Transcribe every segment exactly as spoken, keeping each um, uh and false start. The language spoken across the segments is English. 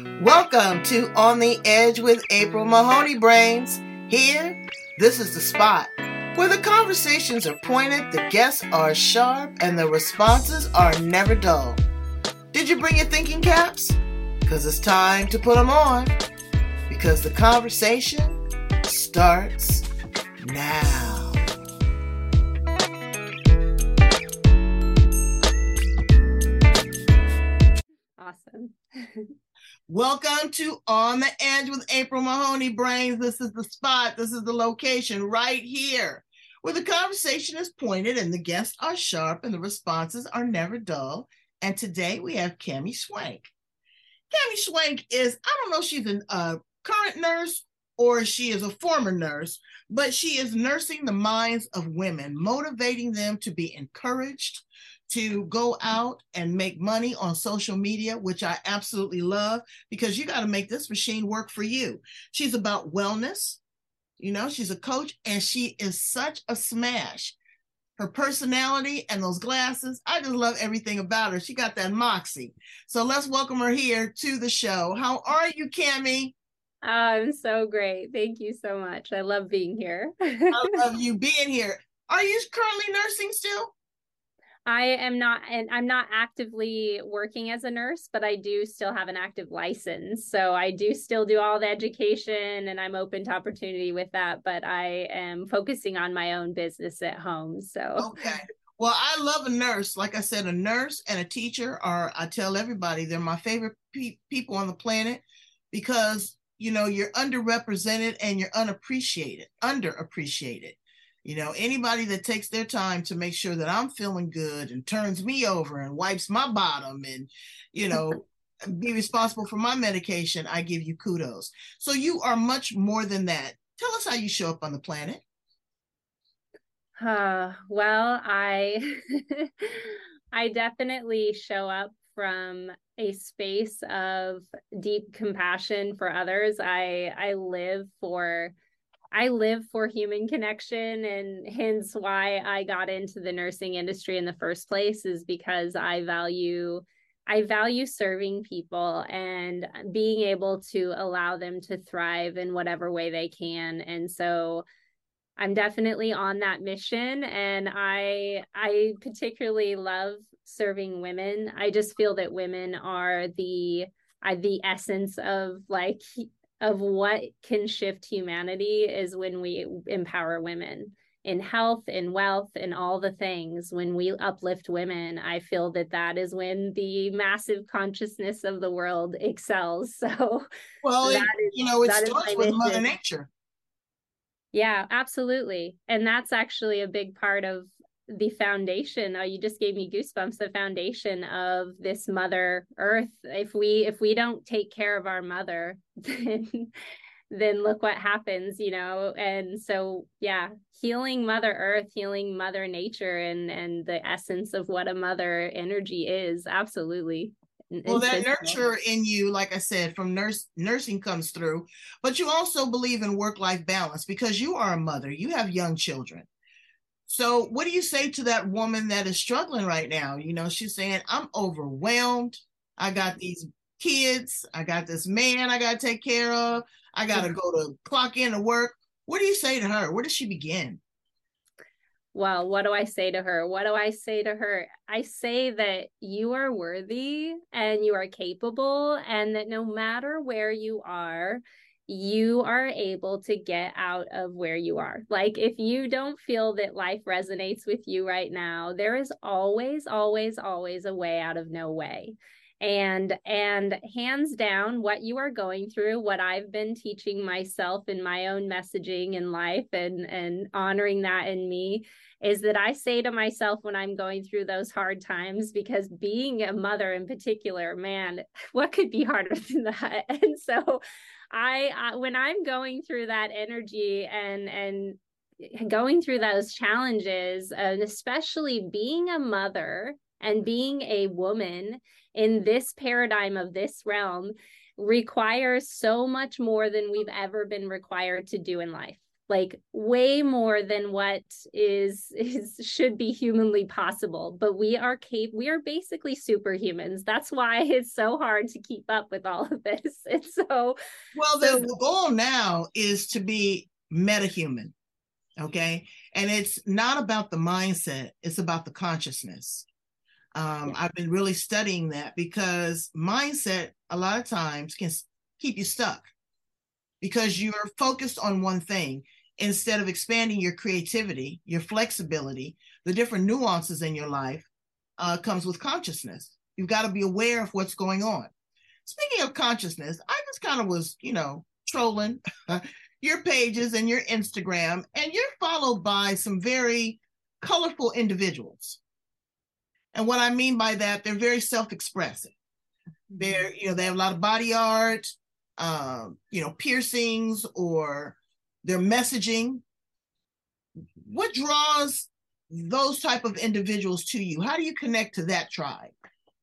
Welcome to On the Edge with April Mahoney Brains. Here, this is the spot where the conversations are pointed, the guests are sharp, and the responses are never dull. Did you bring your thinking caps? Because it's time to put them on. Because the conversation starts now. Awesome. Welcome to On the Edge with April Mahoney Brains. This is the spot. This is the location right here where the conversation is pointed and the guests are sharp and the responses are never dull. And today we have Cami Swank. Cami Swank is, I don't know if she's a uh, current nurse or she is a former nurse, but she is nursing the minds of women, motivating them to be encouraged, to go out and make money on social media, which I absolutely love, because you got to make this machine work for you. She's about wellness. You know, she's a coach and she is such a smash. Her personality and those glasses, I just love everything about her. She got that moxie. So let's welcome her here to the show. How are you, Cami? Oh, I'm so great. Thank you so much. I love being here. I love you being here. Are you currently nursing still? I am not, and I'm not actively working as a nurse, but I do still have an active license. So I do still do all the education and I'm open to opportunity with that, but I am focusing on my own business at home. So, okay. Well, I love a nurse. Like I said, a nurse and a teacher are, I tell everybody, they're my favorite pe- people on the planet because, you know, you're underrepresented and you're unappreciated, underappreciated. You know, anybody that takes their time to make sure that I'm feeling good and turns me over and wipes my bottom and, you know, be responsible for my medication, I give you kudos. So you are much more than that. Tell us how you show up on the planet. Uh, well, I, I definitely show up from a space of deep compassion for others. I, I live for I live for human connection, and hence why I got into the nursing industry in the first place is because I value I value serving people and being able to allow them to thrive in whatever way they can. And so I'm definitely on that mission, and I I particularly love serving women. I just feel that women are the I, the essence of like of what can shift humanity is when we empower women in health, in wealth, and all the things. When we uplift women, I feel that that is when the massive consciousness of the world excels. So, well, it, is, you know, it starts with Mother Nature. Yeah, absolutely. And that's actually a big part of the foundation. Oh, you just gave me goosebumps. The foundation of this Mother Earth. If we if we don't take care of our mother, then then look what happens, you know. And so, yeah, healing Mother Earth, healing Mother Nature, and and the essence of what a mother energy is. Absolutely. Well, that nurture in you, like I said, from nurse nursing comes through, but you also believe in work-life balance because you are a mother. You have young children. So what do you say to that woman that is struggling right now? You know, she's saying, I'm overwhelmed. I got these kids. I got this man I got to take care of. I got to go to clock in to work. What do you say to her? Where does she begin? Well, what do I say to her? What do I say to her? I say that you are worthy and you are capable, and that no matter where you are, you are able to get out of where you are. Like, if you don't feel that life resonates with you right now, there is always, always, always a way out of no way. And and hands down, what you are going through, what I've been teaching myself in my own messaging in life, and and honoring that in me, is that I say to myself when I'm going through those hard times, because being a mother in particular, man, what could be harder than that? And so I, I when I'm going through that energy and and going through those challenges, and especially being a mother and being a woman in this paradigm of this realm, requires so much more than we've ever been required to do in life. like way more than what is is should be humanly possible. But we are cap- we are basically superhumans. That's why it's so hard to keep up with all of this. It's so well, so the, the goal now is to be metahuman, okay? And it's not about the mindset, it's about the consciousness. Um, yeah. I've been really studying that because mindset a lot of times can keep you stuck because you're focused on one thing instead of expanding your creativity, your flexibility, the different nuances in your life uh, comes with consciousness. You've got to be aware of what's going on. Speaking of consciousness, I just kind of was, you know, trolling your pages and your Instagram, and you're followed by some very colorful individuals. And what I mean by that, they're very self-expressive. They're, you know, they have a lot of body art, um, you know, piercings, or their messaging. What draws those type of individuals to you? How do you connect to that tribe?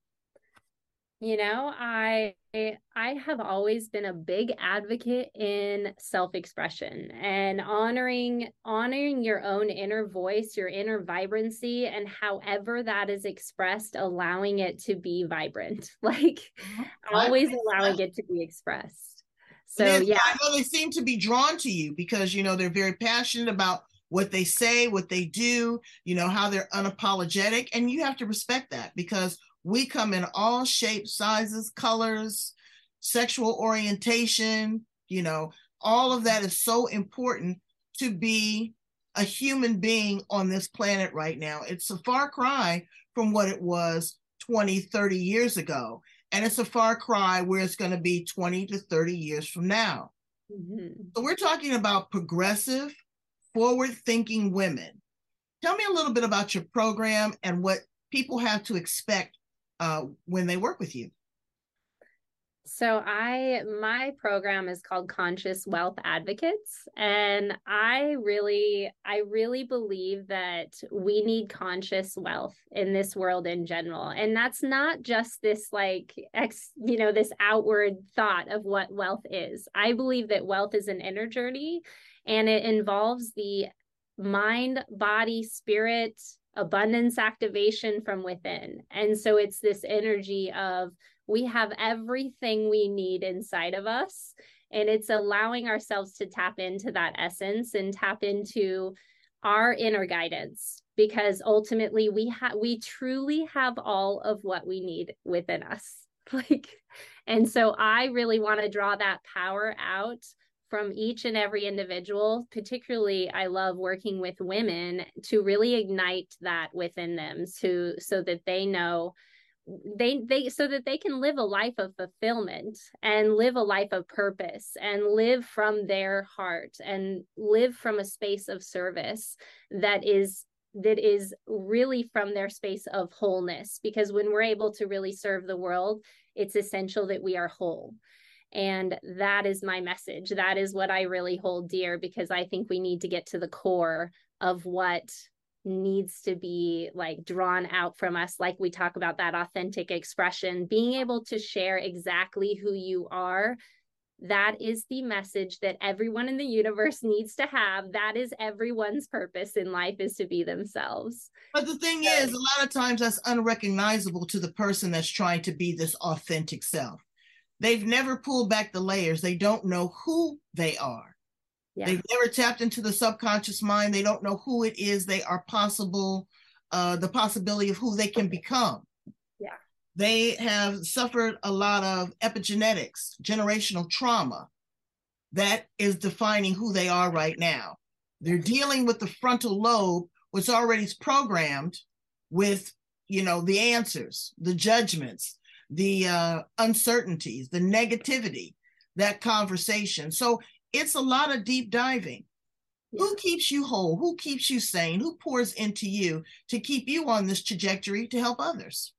You know, I I have always been a big advocate in self-expression and honoring honoring your own inner voice, your inner vibrancy, and however that is expressed, allowing it to be vibrant. Like mm-hmm. always allowing it to be expressed. So yeah, I know they seem to be drawn to you because, you know, they're very passionate about what they say, what they do, you know, how they're unapologetic, and you have to respect that because we come in all shapes, sizes, colors, sexual orientation, you know, all of that is so important to be a human being on this planet right now. It's a far cry from what it was twenty, thirty years ago. And it's a far cry where it's going to be twenty to thirty years from now. Mm-hmm. So we're talking about progressive, forward-thinking women. Tell me a little bit about your program and what people have to expect Uh, when they work with you. So I, my program is called Conscious Wealth Advocates. And I really, I really believe that we need conscious wealth in this world in general. And that's not just this like, ex, you know, this outward thought of what wealth is. I believe that wealth is an inner journey and it involves the mind, body, spirit, abundance activation from within. And so it's this energy of we have everything we need inside of us. And it's allowing ourselves to tap into that essence and tap into our inner guidance, because ultimately we have we truly have all of what we need within us. Like, and so I really want to draw that power out from each and every individual. Particularly, I love working with women to really ignite that within them, to so that they know they they so that they can live a life of fulfillment and live a life of purpose and live from their heart and live from a space of service that is that is really from their space of wholeness. Because when we're able to really serve the world, it's essential that we are whole. And that is my message. That is what I really hold dear, because I think we need to get to the core of what needs to be like drawn out from us. Like we talk about that authentic expression, being able to share exactly who you are. That is the message that everyone in the universe needs to have. That is everyone's purpose in life, is to be themselves. But the thing so, is, a lot of times that's unrecognizable to the person that's trying to be this authentic self. They've never pulled back the layers. They don't know who they are. Yeah. They've never tapped into the subconscious mind. They don't know who it is they are possible, uh, the possibility of who they can become. Yeah. They have suffered a lot of epigenetics, generational trauma that is defining who they are right now. They're dealing with the frontal lobe, which already is programmed with, you know, the answers, the judgments, the uh, uncertainties, the negativity, that conversation. So it's a lot of deep diving. Yeah. Who keeps you whole? Who keeps you sane? Who pours into you to keep you on this trajectory to help others?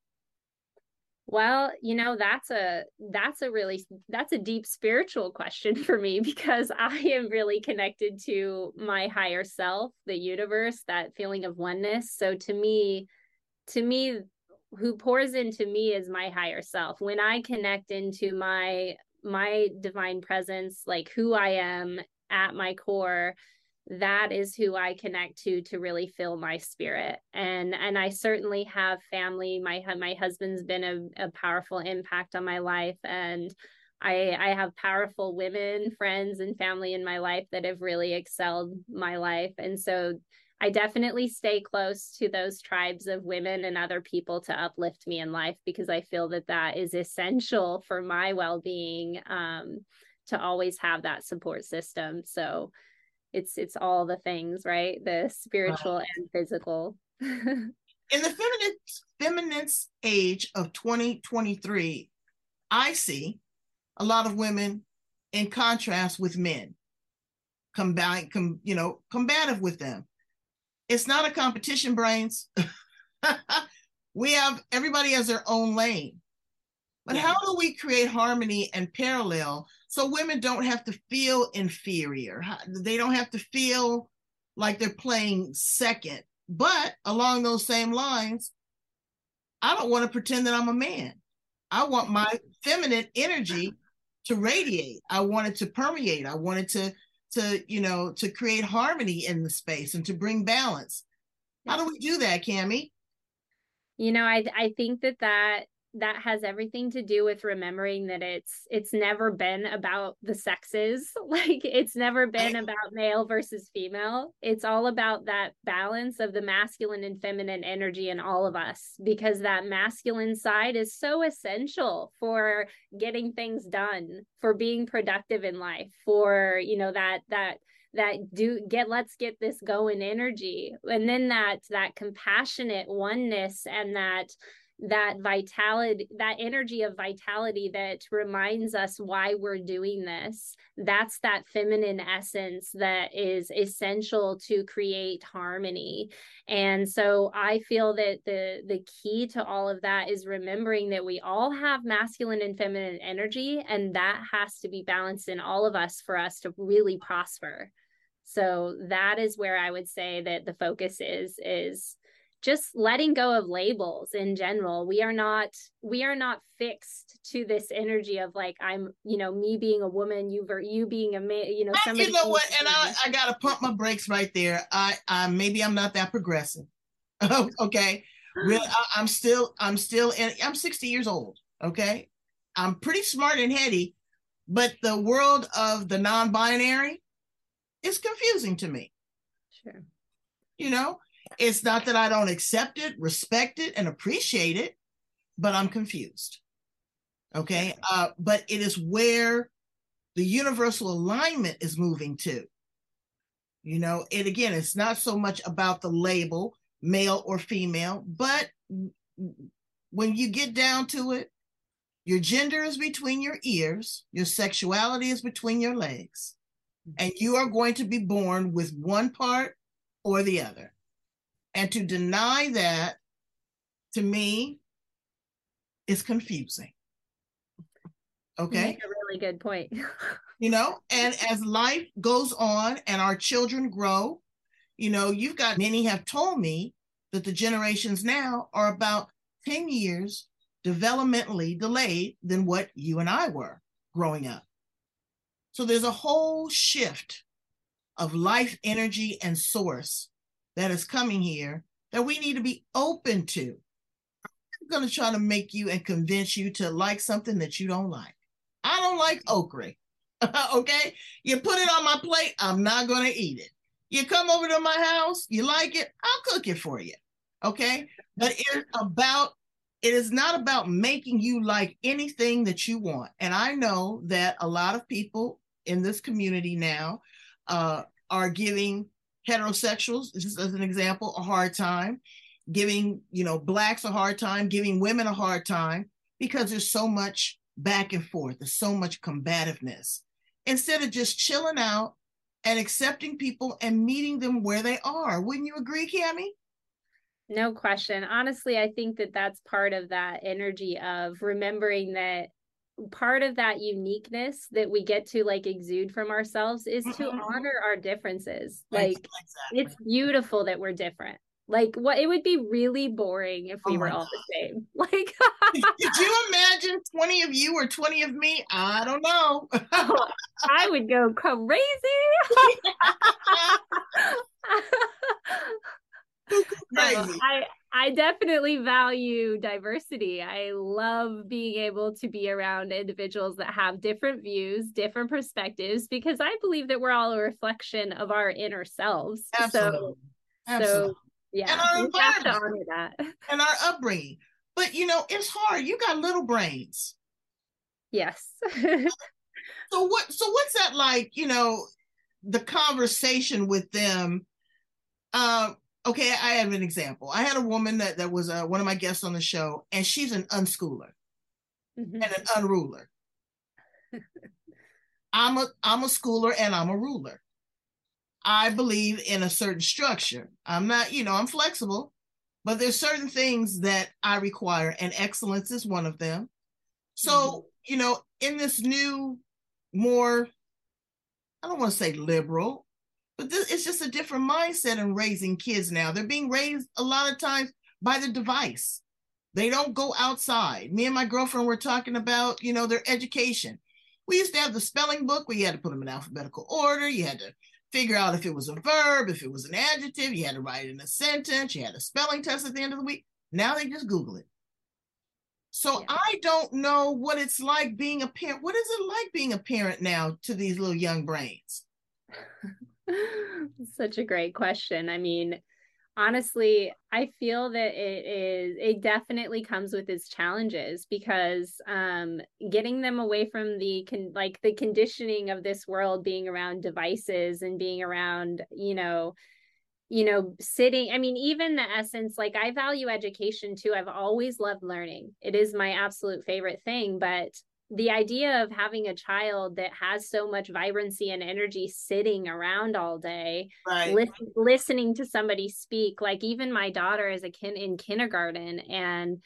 Well, you know, that's a that's a really that's a deep spiritual question for me, because I am really connected to my higher self, the universe, that feeling of oneness. So to me, to me, who pours into me is my higher self. When I connect into my my divine presence, like who I am at my core, that is who I connect to to really fill my spirit. And and I certainly have family. My my husband's been a, a powerful impact on my life, and I I have powerful women, friends, and family in my life that have really excelled my life. And so I definitely stay close to those tribes of women and other people to uplift me in life, because I feel that that is essential for my well-being, um, to always have that support system. So it's it's all the things, right? The spiritual right. and physical. In the feminine feminist age of twenty twenty-three, I see a lot of women in contrast with men, combine, com, you know, combative with them. It's not a competition, Brains. We have, everybody has their own lane. But yeah. How do we create harmony and parallel so women don't have to feel inferior? They don't have to feel like they're playing second. But along those same lines, I don't want to pretend that I'm a man. I want my feminine energy to radiate. I want it to permeate. I want it to, to, you know, to create harmony in the space and to bring balance. How do we do that, Cammie? You know, I I think that that that has everything to do with remembering that it's it's never been about the sexes. Like, it's never been about male versus female. It's all about that balance of the masculine and feminine energy in all of us, because that masculine side is so essential for getting things done, for being productive in life, for, you know, that that that do get let's get this going energy. And then that that compassionate oneness and that that vitality, that energy of vitality that reminds us why we're doing this. That's that feminine essence that is essential to create harmony. And so I feel that the the key to all of that is remembering that we all have masculine and feminine energy, and that has to be balanced in all of us for us to really prosper. So that is where I would say that the focus is, is just letting go of labels in general. We are not, we are not fixed to this energy of like, I'm, you know, me being a woman, you, you being a man, you know, somebody. You know what? And I, I got to pump my brakes right there. I, I, maybe I'm not that progressive. Okay. Really, I, I'm still, I'm still in, I'm sixty years old. Okay. I'm pretty smart and heady, but the world of the non-binary is confusing to me. Sure. You know, it's not that I don't accept it, respect it, and appreciate it, but I'm confused. Okay. Uh, but it is where the universal alignment is moving to. You know, and again, it's not so much about the label, male or female, but when you get down to it, your gender is between your ears, your sexuality is between your legs, and you are going to be born with one part or the other. And to deny that, to me, is confusing. Okay? You make a really good point. You know, and as life goes on and our children grow, you know, you've got, many have told me that the generations now are about ten years developmentally delayed than what you and I were growing up. So there's a whole shift of life energy and source that is coming here that we need to be open to. I'm going to try to make you and convince you to like something that you don't like. I don't like okra. Okay? You put it on my plate, I'm not going to eat it. You come over to my house, you like it, I'll cook it for you. Okay? But it's about, it is not about making you like anything that you want. And I know that a lot of people in this community now uh, are giving heterosexuals, just as an example, a hard time, giving, you know, Blacks a hard time, giving women a hard time, because there's so much back and forth. There's so much combativeness. Instead of just chilling out and accepting people and meeting them where they are. Wouldn't you agree, Cammie? No question. Honestly, I think that that's part of that energy of remembering that part of that uniqueness that we get to like exude from ourselves is mm-hmm. to honor our differences. Like exactly. It's beautiful that we're different. Like, what, it would be really boring if we oh were all God. the same. Like, could you imagine twenty of you or twenty of me? I don't know. Oh, I would go crazy. No, Crazy. I I definitely value diversity. I love being able to be around individuals that have different views, different perspectives, because I believe that we're all a reflection of our inner selves. So, Absolutely. so Absolutely. And yeah, our we have to environment honor that. and our upbringing. But you know, it's hard. You got little brains. Yes. So what so what's that like, you know, the conversation with them? Uh, okay, I have an example. I had a woman that, that was uh, one of my guests on the show, and she's an unschooler Mhm. and an unruler. I'm a I'm a schooler and I'm a ruler. I believe in a certain structure. I'm not, you know, I'm flexible, but there's certain things that I require, and excellence is one of them. So, Mhm. you know, in this new, more, I don't want to say liberal, but this, it's just a different mindset in raising kids now. They're being raised a lot of times by the device. They don't go outside. Me and my girlfriend were talking about, you know, their education. We used to have the spelling book where you had to put them in alphabetical order. You had to figure out if it was a verb, if it was an adjective. You had to write it in a sentence. You had a spelling test at the end of the week. Now they just Google it. So Yeah. I don't know what it's like being a parent. What is it like being a parent now to these little young brains? Such a great question. I mean, honestly, I feel that it is, it definitely comes with its challenges because um getting them away from the con like the conditioning of this world, being around devices and being around, you know, you know, sitting, I mean, even the essence, like I value education too. I've always loved learning. It is my absolute favorite thing, but the idea of having a child that has so much vibrancy and energy sitting around all day, Right. listen, listening to somebody speak, like even my daughter is a kin in kindergarten, and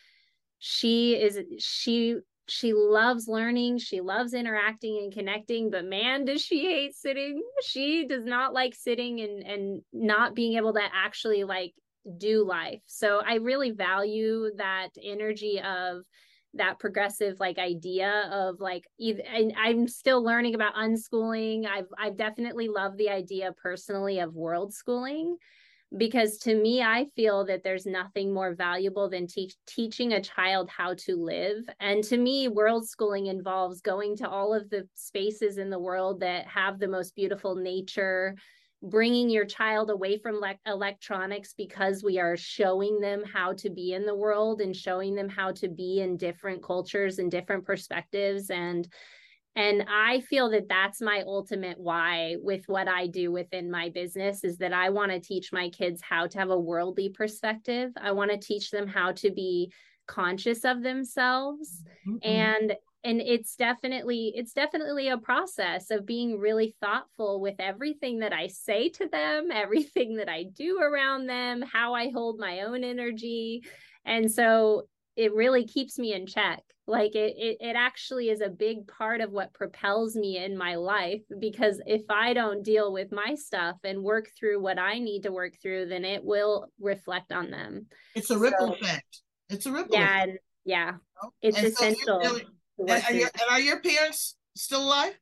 she is she she loves learning, she loves interacting and connecting, but man, does she hate sitting. She does not like sitting and and not being able to actually like do life. So I really value that energy of that progressive like idea of like either, and I'm still learning about unschooling. I've I've definitely loved the idea personally of world schooling, because to me, I feel that there's nothing more valuable than teach, teaching a child how to live. And to me, world schooling involves going to all of the spaces in the world that have the most beautiful nature, bringing your child away from le- electronics, because we are showing them how to be in the world and showing them how to be in different cultures and different perspectives. And and I feel that that's my ultimate why with what I do within my business, is that I want to teach my kids how to have a worldly perspective. I want to teach them how to be conscious of themselves. Mm-hmm. And and it's definitely it's definitely a process of being really thoughtful with everything that I say to them, everything that I do around them, how I hold my own energy. And so it really keeps me in check. Like it, it it actually is a big part of what propels me in my life, because if I don't deal with my stuff and work through what I need to work through, then it will reflect on them. It's a ripple So effect. It's a ripple effect. yeah, and yeah, You know? it's And so you're essential dealing, to and work are through your, that. and are your parents still alive?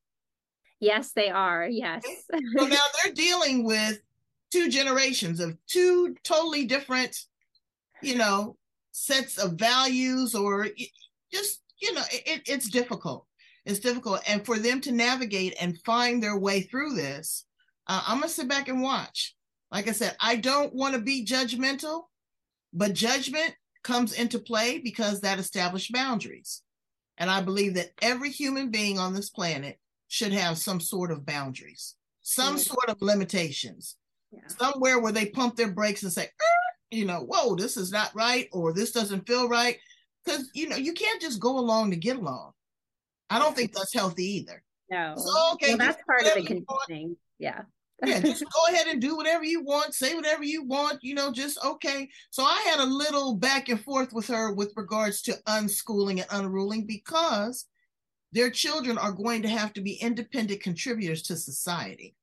Yes, they are. Okay. Yes. So now they're dealing with two generations of two totally different, you know, sets of values, or just, you know, it, it's difficult. It's difficult. And for them to navigate and find their way through this, uh, I'm going to sit back and watch. Like I said, I don't want to be judgmental, but judgment comes into play because that established boundaries. And I believe that every human being on this planet should have some sort of boundaries, some Yeah. sort of limitations, Yeah. somewhere where they pump their brakes and say, you know, whoa, this is not right, or this doesn't feel right. Because, you know, you can't just go along to get along. I don't Yeah. think that's healthy either. So, No. okay, Well, just that's part of whatever the you want. conditioning. Yeah. Yeah, just go ahead and do whatever you want, say whatever you want, you know, just okay. So I had a little back and forth with her with regards to unschooling and unruling, because their children are going to have to be independent contributors to society.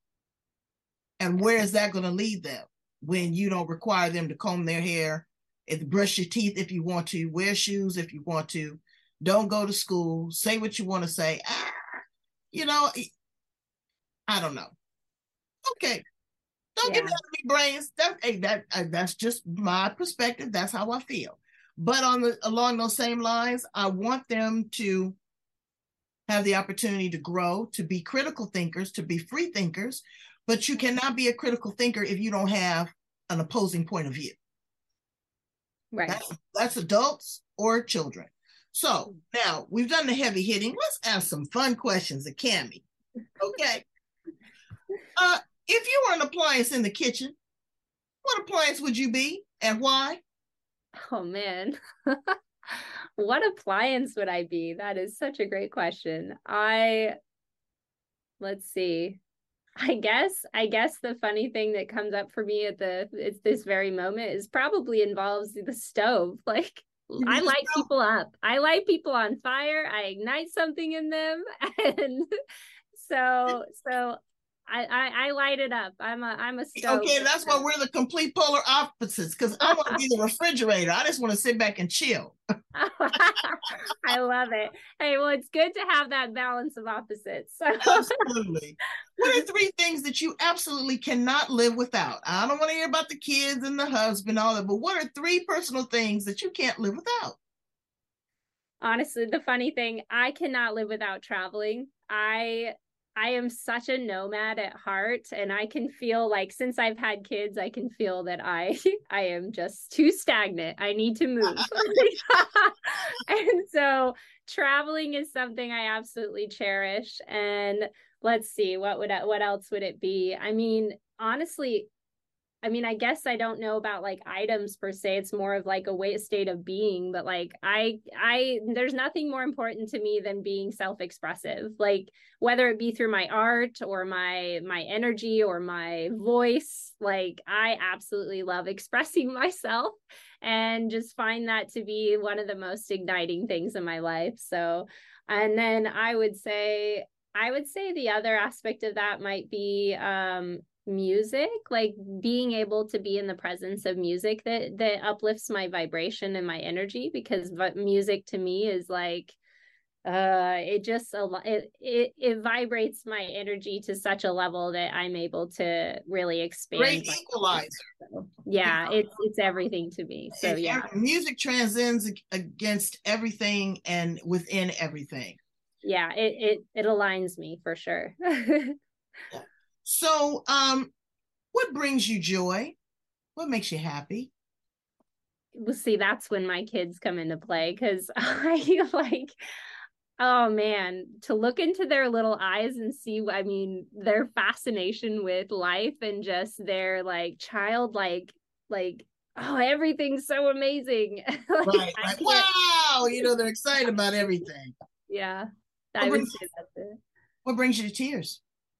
And where is that going to lead them when you don't require them to comb their hair, and brush your teeth if you want to, wear shoes if you want to, don't go to school, say what you want to say? Ah, you know, I don't know. Okay. Don't get Yeah. mad at me, brains. That, hey, that uh, that's just my perspective. That's how I feel. But on the along those same lines, I want them to have the opportunity to grow, to be critical thinkers, to be free thinkers. But you cannot be a critical thinker if you don't have an opposing point of view. Right. That's that's adults or children. So now we've done the heavy hitting. Let's ask some fun questions of Cami. Okay. Uh, if you were an appliance in the kitchen, what appliance would you be and why? Oh man. What appliance would I be? That is such a great question. I let's see. I guess I guess the funny thing that comes up for me at the at this very moment is probably involves the stove. Like I light people up. I light people on fire. I ignite something in them, and so so I I, I light it up. I'm a I'm a stove. Okay, that's why we're the complete polar opposites. Because I want to be the refrigerator. I just want to sit back and chill. I love it. Hey, well, it's good to have that balance of opposites. So. Absolutely. What are three things that you absolutely cannot live without? I don't want to hear about the kids and the husband, all that, but what are three personal things that you can't live without? Honestly, the funny thing, I cannot live without traveling. I I am such a nomad at heart, and I can feel like since I've had kids, I can feel that I I am just too stagnant. I need to move. And so traveling is something I absolutely cherish. And let's see, what would I, what else would it be? I mean, honestly, I mean, I guess I don't know about like items per se. It's more of like a way state of being, but like I I there's nothing more important to me than being self-expressive. Like whether it be through my art or my my energy or my voice, like I absolutely love expressing myself and just find that to be one of the most igniting things in my life. So, and then I would say I would say the other aspect of that might be um music, like being able to be in the presence of music that that uplifts my vibration and my energy, because music to me is like uh it just it, it it vibrates my energy to such a level that I'm able to really expand. Great equalizer. So, yeah, it's it's everything to me. So And yeah, music transcends against everything and within everything. Yeah, it it it aligns me for sure. Yeah. So, um, what brings you joy? What makes you happy? Well, see, that's when my kids come into play, because I like, oh man, to look into their little eyes and see, I mean, their fascination with life and just their like childlike, like, oh, everything's so amazing. Like, right, I right. can't, Wow, you know, they're excited about everything. yeah, What I would brings, say that's it. what brings you to tears?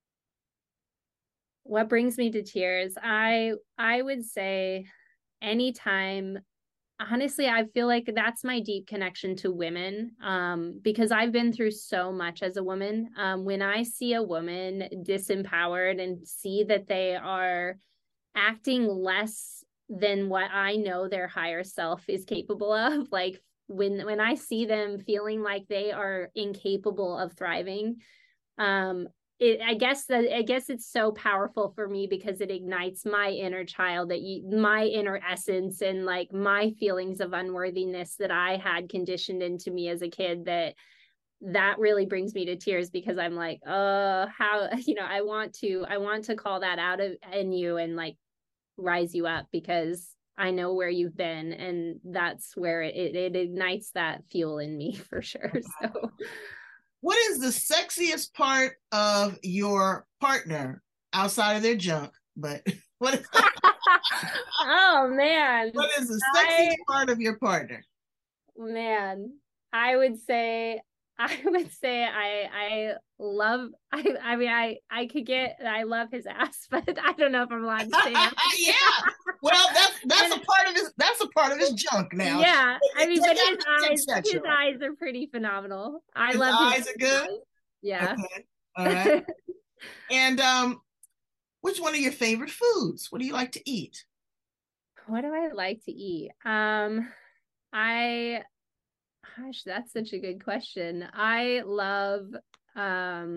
What brings me to tears? I I would say anytime, honestly, I feel like that's my deep connection to women, um, because I've been through so much as a woman. Um, when I see a woman disempowered and see that they are acting less than what I know their higher self is capable of, like when when I see them feeling like they are incapable of thriving, um, it, I guess that I guess it's so powerful for me because it ignites my inner child, that you, my inner essence and like my feelings of unworthiness that I had conditioned into me as a kid, that that really brings me to tears, because I'm like, uh how, you know, I want to I want to call that out of in you and like rise you up, because I know where you've been, and that's where it, it, it ignites that fuel in me for sure. So What is the sexiest part of your partner outside of their junk? But what is, oh man, what is the I sexiest part of your partner? man, I would say I would say I I love I I mean I I could get I love his ass, but I don't know if I'm allowed to say that. Yeah. Well, that's that's And, a part of his that's a part of his junk now. yeah, I mean, but his eyes his Sexual. eyes are pretty phenomenal. I His love his eyes are good. eyes. Yeah. Okay. All right. And um, which one are your favorite foods? What do you like to eat? What do I like to eat? Um, I Gosh, that's such a good question. I love um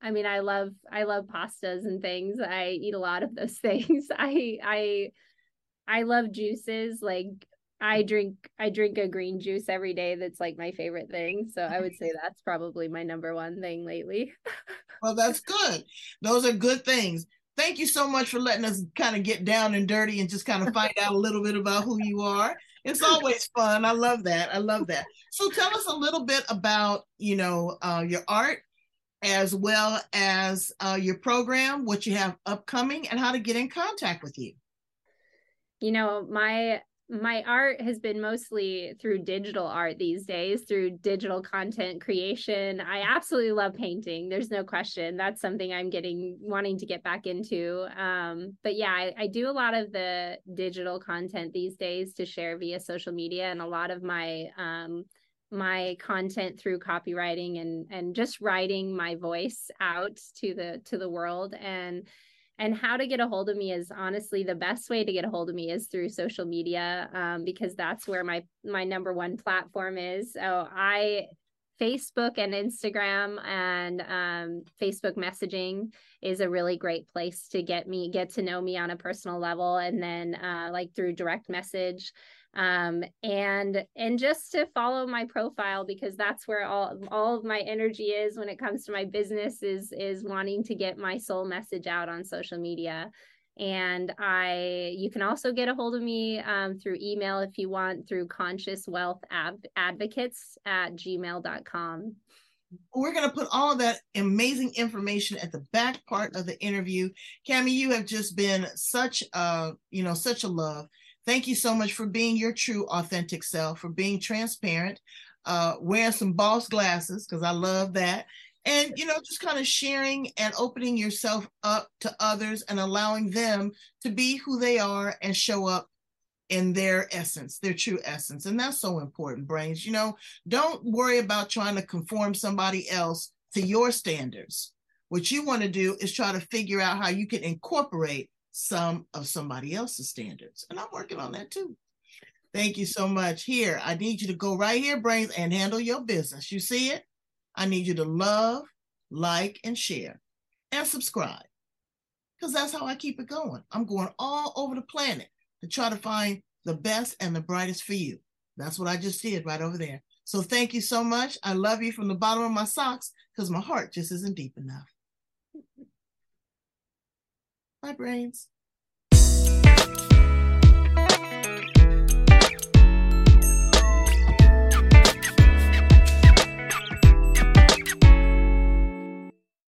I mean, I love I love pastas and things. I eat a lot of those things. I I I love juices. Like I drink I drink a green juice every day. That's like my favorite thing. So I would say that's probably my number one thing lately. Well, that's good. Those are good things. Thank you so much for letting us kind of get down and dirty and just kind of find out a little bit about who you are. It's always fun. I love that. I love that. So tell us a little bit about, you know, uh, your art as well as uh, your program, what you have upcoming, and how to get in contact with you. You know, my my art has been mostly through digital art these days, through digital content creation. I absolutely love painting. There's no question. That's something I'm getting wanting to get back into. Um, but yeah, I, I do a lot of the digital content these days to share via social media, and a lot of my um, my content through copywriting and and just writing my voice out to the to the world. And and how to get a hold of me is honestly the best way to get a hold of me is through social media, um, because that's where my my number one platform is. So I Facebook and Instagram and um, Facebook messaging is a really great place to get me get to know me on a personal level, and then uh, like through direct message, um, and and just to follow my profile, because that's where all all of my energy is when it comes to my business is is wanting to get my soul message out on social media. And I, you can also get a hold of me um, through email if you want, through conscious wealth Ab- advocates at gmail dot com. We're going to put all of that amazing information at the back part of the interview. Cami, you have just been such a, you know, such a love. Thank you so much for being your true, authentic self, for being transparent, uh, wearing some boss glasses, because I love that. And, you know, just kind of sharing and opening yourself up to others and allowing them to be who they are and show up in their essence, their true essence. And that's so important, Brains. You know, don't worry about trying to conform somebody else to your standards. What you want to do is try to figure out how you can incorporate some of somebody else's standards. And I'm working on that too. Thank you so much. Here, I need you to go right here, Brains, and handle your business. You see it? I need you to love, like, and share, and subscribe, because that's how I keep it going. I'm going all over the planet to try to find the best and the brightest for you. That's what I just did right over there. So thank you so much. I love you from the bottom of my socks, because my heart just isn't deep enough. Bye, Brains.